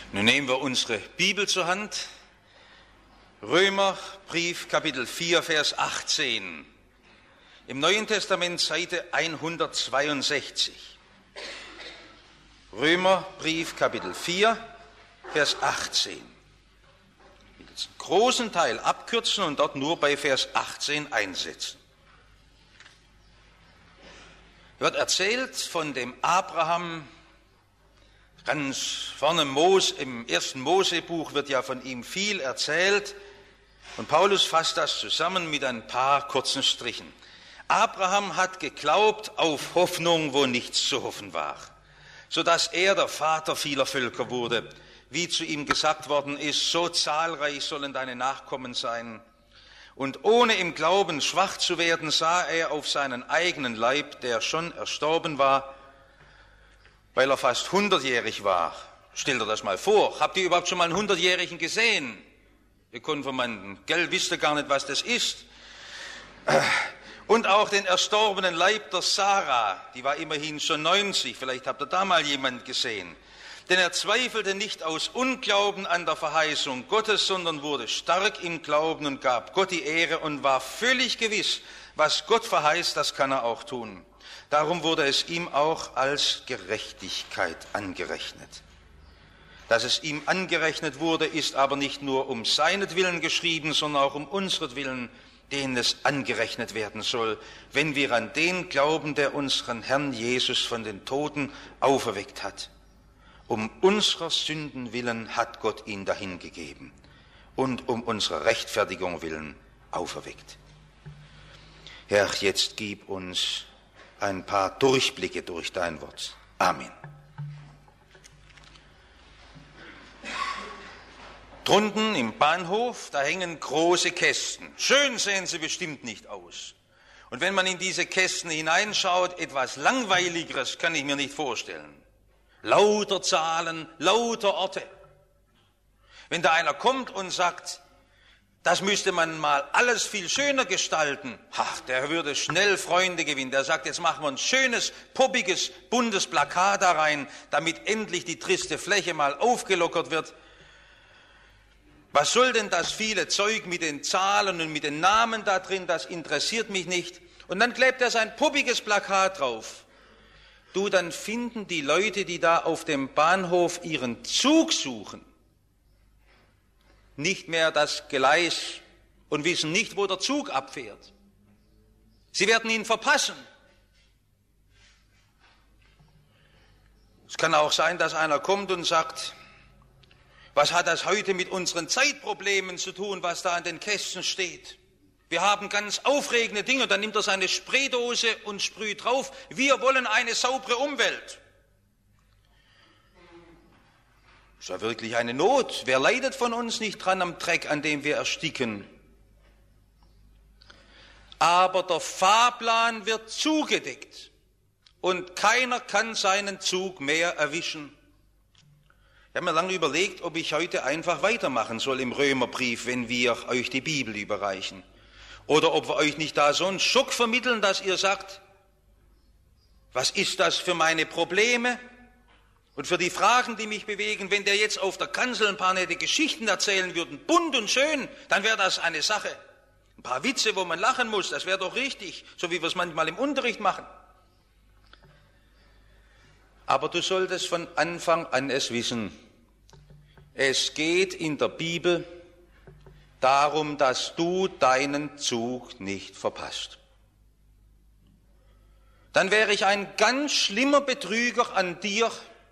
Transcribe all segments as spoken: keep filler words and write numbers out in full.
Nun nehmen wir unsere Bibel zur Hand. Römerbrief, Kapitel vier, Vers achtzehn. Im Neuen Testament, Seite hundertzweiundsechzig. Römerbrief, Kapitel vier, Vers achtzehn. Ich will jetzt einen großen Teil abkürzen und dort nur bei Vers achtzehn einsetzen. Wird erzählt von dem Abraham. Ganz vorne im ersten Mosebuch wird ja von ihm viel erzählt und Paulus fasst das zusammen mit ein paar kurzen Strichen. Abraham hat geglaubt auf Hoffnung, wo nichts zu hoffen war, sodass er der Vater vieler Völker wurde. Wie zu ihm gesagt worden ist, so zahlreich sollen deine Nachkommen sein. Und ohne im Glauben schwach zu werden, sah er auf seinen eigenen Leib, der schon erstorben war, weil er fast hundertjährig war. Stellt ihr das mal vor. Habt ihr überhaupt schon mal einen Hundertjährigen gesehen? Ihr Konfirmanden, gell, wisst ihr gar nicht, was das ist. Und auch den erstorbenen Leib der Sarah, die war immerhin schon neunzig, vielleicht habt ihr da mal jemand gesehen. Denn er zweifelte nicht aus Unglauben an der Verheißung Gottes, sondern wurde stark im Glauben und gab Gott die Ehre und war völlig gewiss, was Gott verheißt, das kann er auch tun. Darum wurde es ihm auch als Gerechtigkeit angerechnet. Dass es ihm angerechnet wurde, ist aber nicht nur um seinetwillen geschrieben, sondern auch um unsretwillen, denen es angerechnet werden soll, wenn wir an den glauben, der unseren Herrn Jesus von den Toten auferweckt hat. Um unserer Sünden willen hat Gott ihn dahingegeben und um unserer Rechtfertigung willen auferweckt. Herr, jetzt gib uns ein paar Durchblicke durch dein Wort. Amen. Drunten im Bahnhof, da hängen große Kästen. Schön sehen sie bestimmt nicht aus. Und wenn man in diese Kästen hineinschaut, etwas Langweiligeres kann ich mir nicht vorstellen. Lauter Zahlen, lauter Orte. Wenn da einer kommt und sagt, das müsste man mal alles viel schöner gestalten, ach, der würde schnell Freunde gewinnen. Der sagt, jetzt machen wir ein schönes, poppiges, buntes Plakat da rein, damit endlich die triste Fläche mal aufgelockert wird. Was soll denn das viele Zeug mit den Zahlen und mit den Namen da drin, das interessiert mich nicht. Und dann klebt er sein poppiges Plakat drauf. Du, dann finden die Leute, die da auf dem Bahnhof ihren Zug suchen, nicht mehr das Gleis und wissen nicht, wo der Zug abfährt. Sie werden ihn verpassen. Es kann auch sein, dass einer kommt und sagt, was hat das heute mit unseren Zeitproblemen zu tun, was da an den Kästen steht? Wir haben ganz aufregende Dinge, und dann nimmt er seine Spraydose und sprüht drauf, wir wollen eine saubere Umwelt. Ist ja wirklich eine Not. Wer leidet von uns nicht dran am Dreck, an dem wir ersticken? Aber der Fahrplan wird zugedeckt und keiner kann seinen Zug mehr erwischen. Ich habe mir lange überlegt, ob ich heute einfach weitermachen soll im Römerbrief, wenn wir euch die Bibel überreichen. Oder ob wir euch nicht da so einen Schock vermitteln, dass ihr sagt, was ist das für meine Probleme? Und für die Fragen, die mich bewegen, wenn der jetzt auf der Kanzel ein paar nette Geschichten erzählen würde, bunt und schön, dann wäre das eine Sache. Ein paar Witze, wo man lachen muss, das wäre doch richtig, so wie wir es manchmal im Unterricht machen. Aber du solltest von Anfang an es wissen. Es geht in der Bibel darum, dass du deinen Zug nicht verpasst. Dann wäre ich ein ganz schlimmer Betrüger an dir,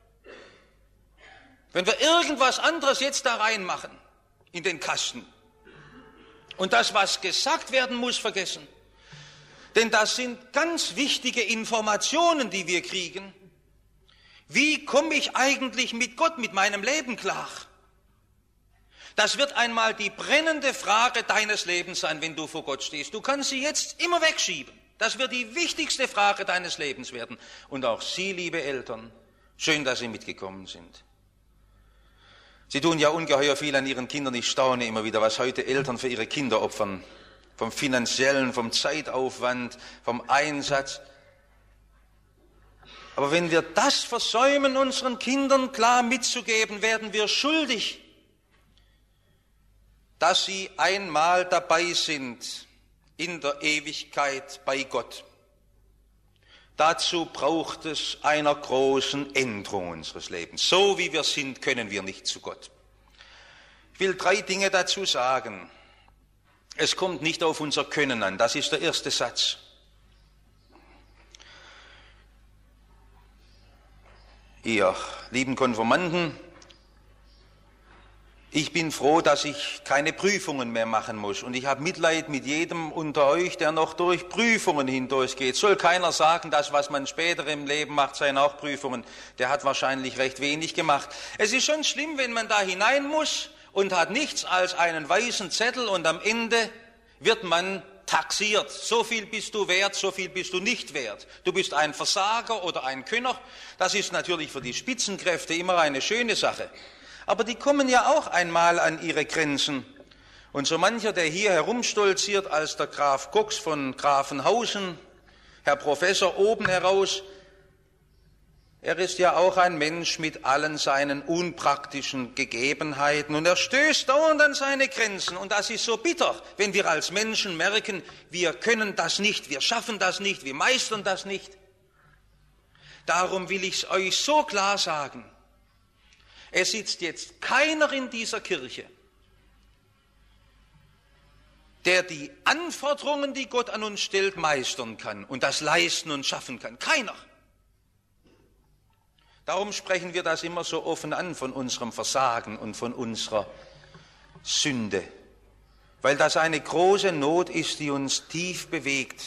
wenn wir irgendwas anderes jetzt da reinmachen in den Kasten und das, was gesagt werden muss, vergessen. Denn das sind ganz wichtige Informationen, die wir kriegen. Wie komme ich eigentlich mit Gott, mit meinem Leben klar? Das wird einmal die brennende Frage deines Lebens sein, wenn du vor Gott stehst. Du kannst sie jetzt immer wegschieben. Das wird die wichtigste Frage deines Lebens werden. Und auch Sie, liebe Eltern, schön, dass Sie mitgekommen sind. Sie tun ja ungeheuer viel an Ihren Kindern. Ich staune immer wieder, was heute Eltern für ihre Kinder opfern. Vom finanziellen, vom Zeitaufwand, vom Einsatz. Aber wenn wir das versäumen, unseren Kindern klar mitzugeben, werden wir schuldig, dass sie einmal dabei sind in der Ewigkeit bei Gott. Dazu braucht es einer großen Änderung unseres Lebens. So wie wir sind, können wir nicht zu Gott. Ich will drei Dinge dazu sagen. Es kommt nicht auf unser Können an, das ist der erste Satz. Ihr lieben Konfirmanden, ich bin froh, dass ich keine Prüfungen mehr machen muss. Und ich habe Mitleid mit jedem unter euch, der noch durch Prüfungen hindurchgeht. Soll keiner sagen, das, was man später im Leben macht, seien auch Prüfungen. Der hat wahrscheinlich recht wenig gemacht. Es ist schon schlimm, wenn man da hinein muss und hat nichts als einen weißen Zettel und am Ende wird man taxiert. So viel bist du wert, so viel bist du nicht wert. Du bist ein Versager oder ein Könner. Das ist natürlich für die Spitzenkräfte immer eine schöne Sache. Aber die kommen ja auch einmal an ihre Grenzen. Und so mancher, der hier herumstolziert als der Graf Cox von Grafenhausen, Herr Professor oben heraus, er ist ja auch ein Mensch mit allen seinen unpraktischen Gegebenheiten und er stößt dauernd an seine Grenzen. Und das ist so bitter, wenn wir als Menschen merken, wir können das nicht, wir schaffen das nicht, wir meistern das nicht. Darum will ich es euch so klar sagen. Es sitzt jetzt keiner in dieser Kirche, der die Anforderungen, die Gott an uns stellt, meistern kann und das leisten und schaffen kann. Keiner. Darum sprechen wir das immer so offen an von unserem Versagen und von unserer Sünde, weil das eine große Not ist, die uns tief bewegt.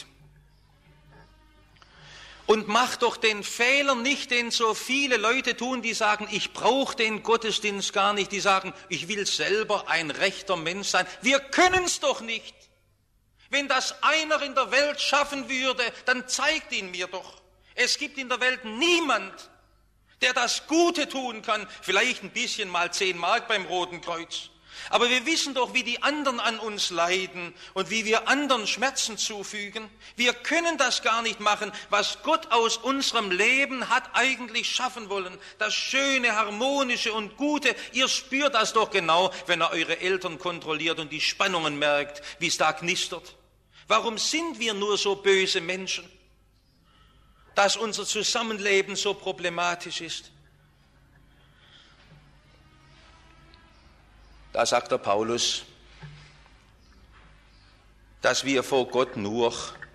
Und mach doch den Fehler nicht, den so viele Leute tun, die sagen, ich brauche den Gottesdienst gar nicht, die sagen, ich will selber ein rechter Mensch sein. Wir können es doch nicht. Wenn das einer in der Welt schaffen würde, dann zeigt ihn mir doch. Es gibt in der Welt niemand, der das Gute tun kann, vielleicht ein bisschen mal zehn Mark beim Roten Kreuz. Aber wir wissen doch, wie die anderen an uns leiden und wie wir anderen Schmerzen zufügen. Wir können das gar nicht machen, was Gott aus unserem Leben hat eigentlich schaffen wollen. Das Schöne, Harmonische und Gute, ihr spürt das doch genau, wenn ihr eure Eltern kontrolliert und die Spannungen merkt, wie es da knistert. Warum sind wir nur so böse Menschen, dass unser Zusammenleben so problematisch ist? Da sagt der Paulus, dass wir vor Gott nur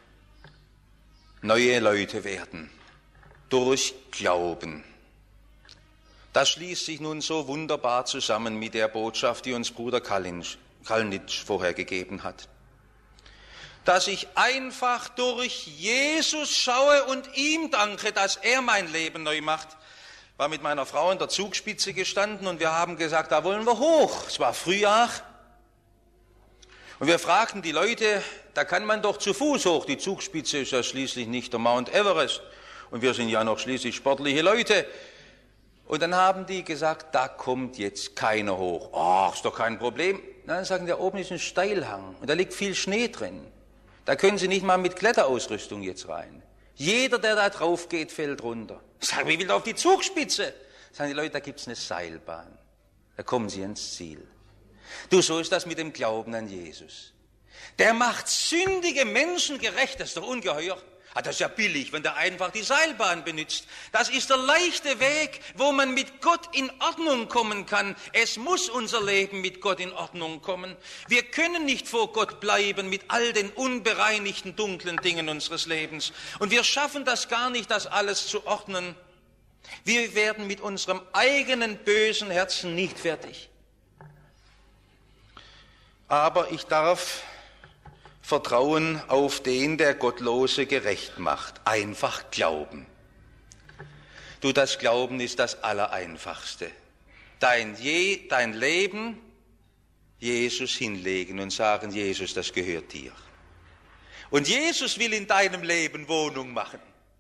neue Leute werden, durch Glauben. Das schließt sich nun so wunderbar zusammen mit der Botschaft, die uns Bruder Kalnitsch vorher gegeben hat. Dass ich einfach durch Jesus schaue und ihm danke, dass er mein Leben neu macht. War mit meiner Frau in der Zugspitze gestanden und wir haben gesagt, da wollen wir hoch. Es war Frühjahr und wir fragten die Leute, da kann man doch zu Fuß hoch. Die Zugspitze ist ja schließlich nicht der Mount Everest und wir sind ja noch schließlich sportliche Leute. Und dann haben die gesagt, da kommt jetzt keiner hoch. Ach, ist doch kein Problem. Dann sagen, da oben ist ein Steilhang und da liegt viel Schnee drin. Da können Sie nicht mal mit Kletterausrüstung jetzt rein. Jeder, der da drauf geht, fällt runter. Ich sage, wie will auf die Zugspitze? Sagen die Leute, da gibt's eine Seilbahn. Da kommen Sie ins Ziel. Du, so ist das mit dem Glauben an Jesus. Der macht sündige Menschen gerecht. Das ist doch ungeheuer. Ah, das ist ja billig, wenn der einfach die Seilbahn benutzt. Das ist der leichte Weg, wo man mit Gott in Ordnung kommen kann. Es muss unser Leben mit Gott in Ordnung kommen. Wir können nicht vor Gott bleiben mit all den unbereinigten, dunklen Dingen unseres Lebens. Und wir schaffen das gar nicht, das alles zu ordnen. Wir werden mit unserem eigenen bösen Herzen nicht fertig. Aber ich darf Vertrauen auf den, der Gottlose gerecht macht. Einfach glauben. Du, das Glauben ist das Allereinfachste. Dein, Je, dein Leben Jesus hinlegen und sagen, Jesus, das gehört dir. Und Jesus will in deinem Leben Wohnung machen.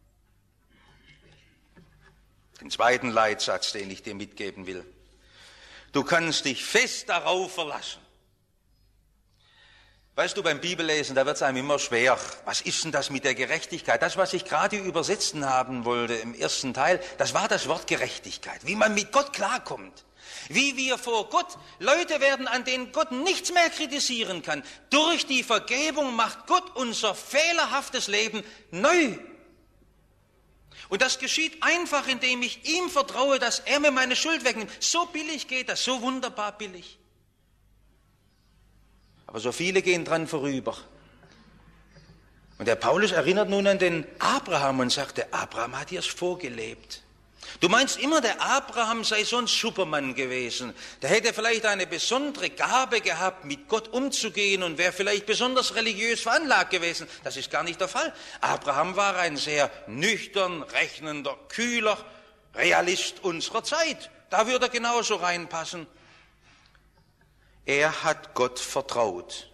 Den zweiten Leitsatz, den ich dir mitgeben will. Du kannst dich fest darauf verlassen, Weißt du, beim Bibellesen, da wird es einem immer schwer. Was ist denn das mit der Gerechtigkeit? Das, was ich gerade übersetzen haben wollte im ersten Teil, das war das Wort Gerechtigkeit. Wie man mit Gott klarkommt. Wie wir vor Gott Leute werden, an denen Gott nichts mehr kritisieren kann. Durch die Vergebung macht Gott unser fehlerhaftes Leben neu. Und das geschieht einfach, indem ich ihm vertraue, dass er mir meine Schuld wegnimmt. So billig geht das, so wunderbar billig. Aber so viele gehen dran vorüber. Und der Paulus erinnert nun an den Abraham und sagt, der Abraham hat dir es vorgelebt. Du meinst immer, der Abraham sei so ein Supermann gewesen. Der hätte vielleicht eine besondere Gabe gehabt, mit Gott umzugehen und wäre vielleicht besonders religiös veranlagt gewesen. Das ist gar nicht der Fall. Abraham war ein sehr nüchtern, rechnender, kühler Realist unserer Zeit. Da würde er genauso reinpassen. Er hat Gott vertraut.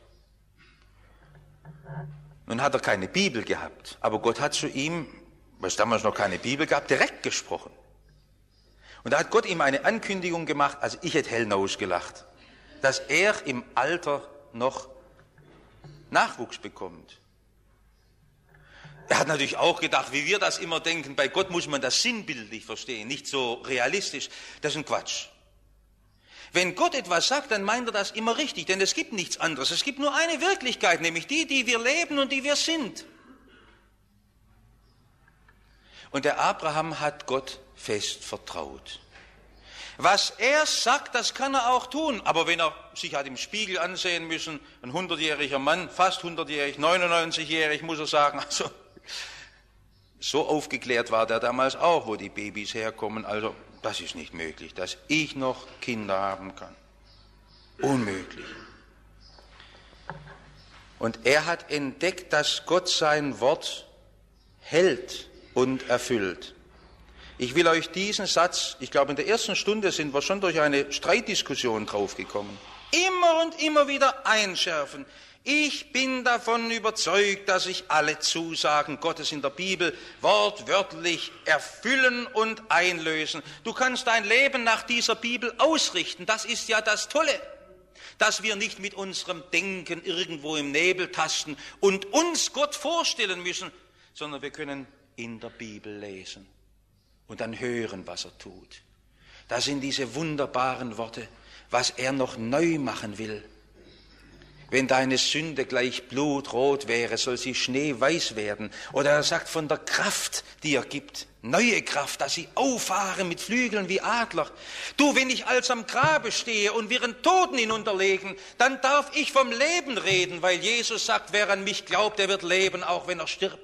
Nun hat er keine Bibel gehabt, aber Gott hat zu ihm, weil es damals noch keine Bibel gab, direkt gesprochen. Und da hat Gott ihm eine Ankündigung gemacht, also ich hätte hellnaus gelacht, dass er im Alter noch Nachwuchs bekommt. Er hat natürlich auch gedacht, wie wir das immer denken, bei Gott muss man das sinnbildlich verstehen, nicht so realistisch. Das ist ein Quatsch. Wenn Gott etwas sagt, dann meint er das immer richtig, denn es gibt nichts anderes. Es gibt nur eine Wirklichkeit, nämlich die, die wir leben und die wir sind. Und der Abraham hat Gott fest vertraut. Was er sagt, das kann er auch tun. Aber wenn er sich hat im Spiegel ansehen müssen, ein hundertjähriger Mann, fast hundertjährig, neunundneunzigjährig, muss er sagen, also so aufgeklärt war der damals auch, wo die Babys herkommen. Also das ist nicht möglich, dass ich noch Kinder haben kann. Unmöglich. Und er hat entdeckt, dass Gott sein Wort hält und erfüllt. Ich will euch diesen Satz, ich glaube in der ersten Stunde sind wir schon durch eine Streitdiskussion draufgekommen, immer und immer wieder einschärfen. Ich bin davon überzeugt, dass sich alle Zusagen Gottes in der Bibel wortwörtlich erfüllen und einlösen. Du kannst dein Leben nach dieser Bibel ausrichten. Das ist ja das Tolle, dass wir nicht mit unserem Denken irgendwo im Nebel tasten und uns Gott vorstellen müssen, sondern wir können in der Bibel lesen und dann hören, was er tut. Das sind diese wunderbaren Worte, was er noch neu machen will. Wenn deine Sünde gleich blutrot wäre, soll sie schneeweiß werden. Oder er sagt von der Kraft, die er gibt, neue Kraft, dass sie auffahren mit Flügeln wie Adler. Du, wenn ich als am Grabe stehe und wir einen Toten hinunterlegen, dann darf ich vom Leben reden, weil Jesus sagt, wer an mich glaubt, der wird leben, auch wenn er stirbt.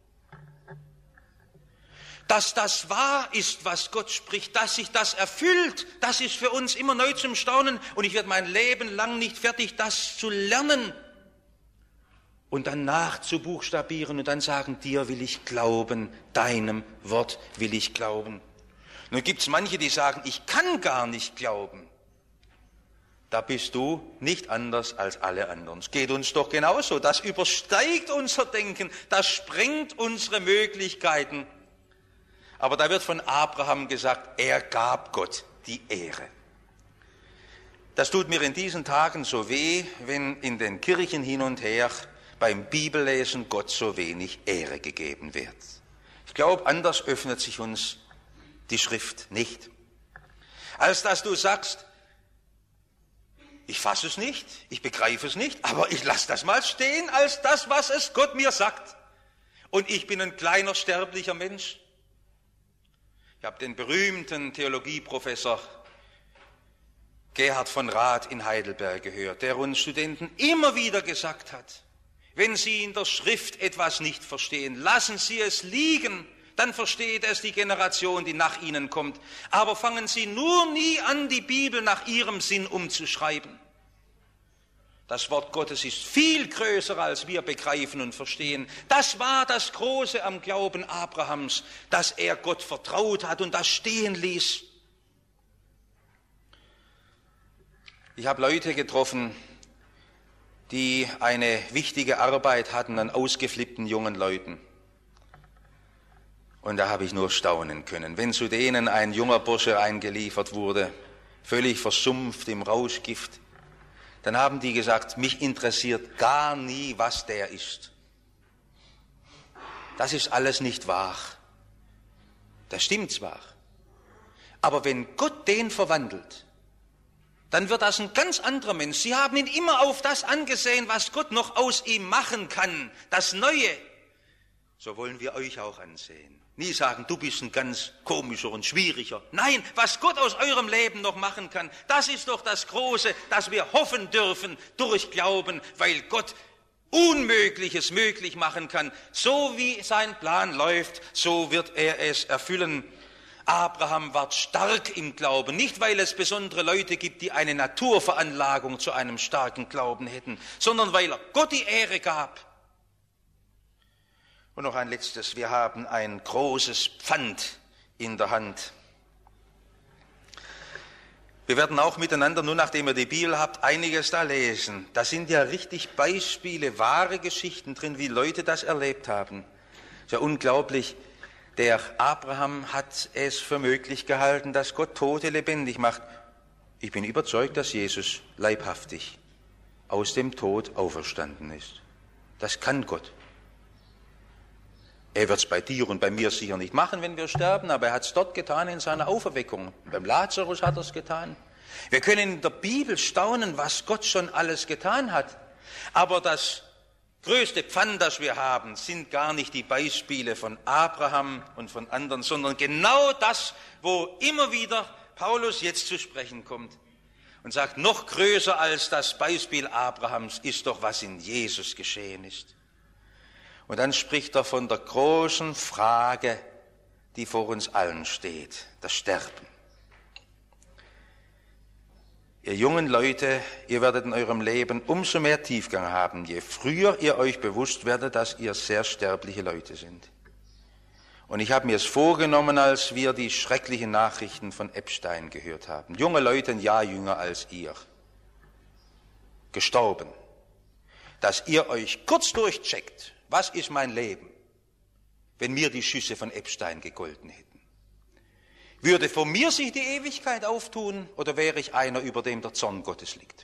Dass das wahr ist, was Gott spricht, dass sich das erfüllt, das ist für uns immer neu zum Staunen. Und ich werde mein Leben lang nicht fertig, das zu lernen und dann nachzubuchstabieren und dann sagen, dir will ich glauben, deinem Wort will ich glauben. Nun gibt es manche, die sagen, ich kann gar nicht glauben. Da bist du nicht anders als alle anderen. Es geht uns doch genauso. Das übersteigt unser Denken, das sprengt unsere Möglichkeiten. Aber da wird von Abraham gesagt, er gab Gott die Ehre. Das tut mir in diesen Tagen so weh, wenn in den Kirchen hin und her beim Bibellesen Gott so wenig Ehre gegeben wird. Ich glaube, anders öffnet sich uns die Schrift nicht. Als dass du sagst, ich fasse es nicht, ich begreife es nicht, aber ich lasse das mal stehen als das, was es Gott mir sagt. Und ich bin ein kleiner sterblicher Mensch. Ich habe den berühmten Theologieprofessor Gerhard von Rath in Heidelberg gehört, der uns Studenten immer wieder gesagt hat, wenn Sie in der Schrift etwas nicht verstehen, lassen Sie es liegen, dann versteht es die Generation, die nach Ihnen kommt. Aber fangen Sie nur nie an, die Bibel nach Ihrem Sinn umzuschreiben. Das Wort Gottes ist viel größer, als wir begreifen und verstehen. Das war das Große am Glauben Abrahams, dass er Gott vertraut hat und das stehen ließ. Ich habe Leute getroffen, die eine wichtige Arbeit hatten an ausgeflippten jungen Leuten. Und da habe ich nur staunen können. Wenn zu denen ein junger Bursche eingeliefert wurde, völlig versumpft im Rauschgift, dann haben die gesagt, mich interessiert gar nie, was der ist. Das ist alles nicht wahr. Das stimmt zwar, aber wenn Gott den verwandelt, dann wird das ein ganz anderer Mensch. Sie haben ihn immer auf das angesehen, was Gott noch aus ihm machen kann, das Neue. So wollen wir euch auch ansehen. Nie sagen, du bist ein ganz komischer und schwieriger. Nein, was Gott aus eurem Leben noch machen kann, das ist doch das Große, dass wir hoffen dürfen durch Glauben, weil Gott Unmögliches möglich machen kann. So wie sein Plan läuft, so wird er es erfüllen. Abraham war stark im Glauben, nicht weil es besondere Leute gibt, die eine Naturveranlagung zu einem starken Glauben hätten, sondern weil er Gott die Ehre gab. Und noch ein letztes, wir haben ein großes Pfand in der Hand. Wir werden auch miteinander, nur nachdem ihr die Bibel habt, einiges da lesen. Da sind ja richtig Beispiele, wahre Geschichten drin, wie Leute das erlebt haben. Ist ja unglaublich. Der Abraham hat es für möglich gehalten, dass Gott Tote lebendig macht. Ich bin überzeugt, dass Jesus leibhaftig aus dem Tod auferstanden ist. Das kann Gott. Er wird es bei dir und bei mir sicher nicht machen, wenn wir sterben, aber er hat es dort getan in seiner Auferweckung. Beim Lazarus hat er es getan. Wir können in der Bibel staunen, was Gott schon alles getan hat. Aber das größte Pfand, das wir haben, sind gar nicht die Beispiele von Abraham und von anderen, sondern genau das, wo immer wieder Paulus jetzt zu sprechen kommt und sagt, noch größer als das Beispiel Abrahams ist doch, was in Jesus geschehen ist. Und dann spricht er von der großen Frage, die vor uns allen steht, das Sterben. Ihr jungen Leute, ihr werdet in eurem Leben umso mehr Tiefgang haben, je früher ihr euch bewusst werdet, dass ihr sehr sterbliche Leute sind. Und ich habe mir es vorgenommen, als wir die schrecklichen Nachrichten von Epstein gehört haben. Junge Leute, ein Jahr jünger als ihr, gestorben, dass ihr euch kurz durchcheckt, was ist mein Leben, wenn mir die Schüsse von Epstein gegolten hätten? Würde vor mir sich die Ewigkeit auftun oder wäre ich einer, über dem der Zorn Gottes liegt?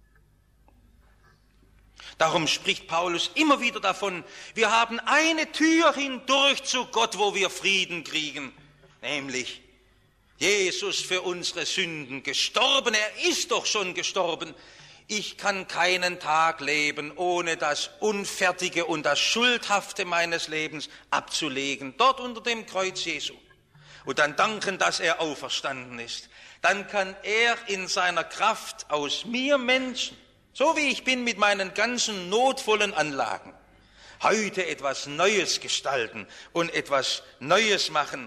Darum spricht Paulus immer wieder davon, wir haben eine Tür hindurch zu Gott, wo wir Frieden kriegen, nämlich Jesus für unsere Sünden gestorben, er ist doch schon gestorben. Ich kann keinen Tag leben, ohne das Unfertige und das Schuldhafte meines Lebens abzulegen, dort unter dem Kreuz Jesu. Und dann danken, dass er auferstanden ist. Dann kann er in seiner Kraft aus mir Menschen, so wie ich bin mit meinen ganzen notvollen Anlagen, heute etwas Neues gestalten und etwas Neues machen.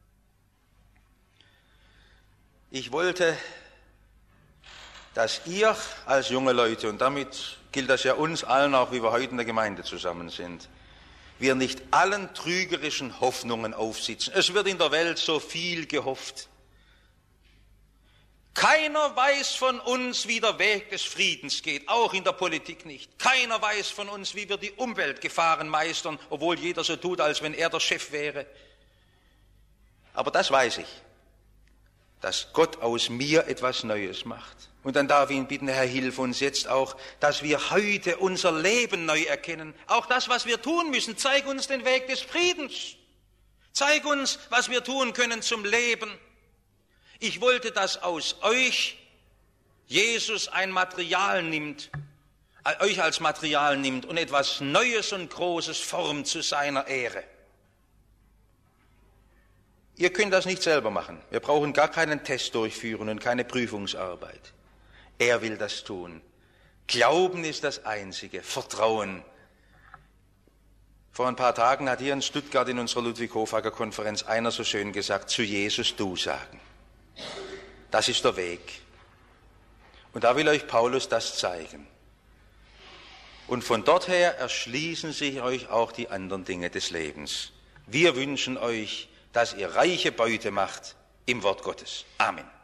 Ich wollte, dass ihr als junge Leute, und damit gilt das ja uns allen auch, wie wir heute in der Gemeinde zusammen sind, wir nicht allen trügerischen Hoffnungen aufsitzen. Es wird in der Welt so viel gehofft. Keiner weiß von uns, wie der Weg des Friedens geht, auch in der Politik nicht. Keiner weiß von uns, wie wir die Umweltgefahren meistern, obwohl jeder so tut, als wenn er der Chef wäre. Aber das weiß ich, dass Gott aus mir etwas Neues macht. Und dann darf ich ihn bitten, Herr, hilf uns jetzt auch, dass wir heute unser Leben neu erkennen. Auch das, was wir tun müssen, zeig uns den Weg des Friedens. Zeig uns, was wir tun können zum Leben. Ich wollte, dass aus euch Jesus ein Material nimmt, euch als Material nimmt und etwas Neues und Großes formt zu seiner Ehre. Ihr könnt das nicht selber machen. Wir brauchen gar keinen Test durchführen und keine Prüfungsarbeit. Er will das tun. Glauben ist das Einzige, Vertrauen. Vor ein paar Tagen hat hier in Stuttgart in unserer Ludwig-Hofacker-Konferenz einer so schön gesagt, zu Jesus du sagen. Das ist der Weg. Und da will euch Paulus das zeigen. Und von dort her erschließen sich euch auch die anderen Dinge des Lebens. Wir wünschen euch, dass ihr reiche Beute macht im Wort Gottes. Amen.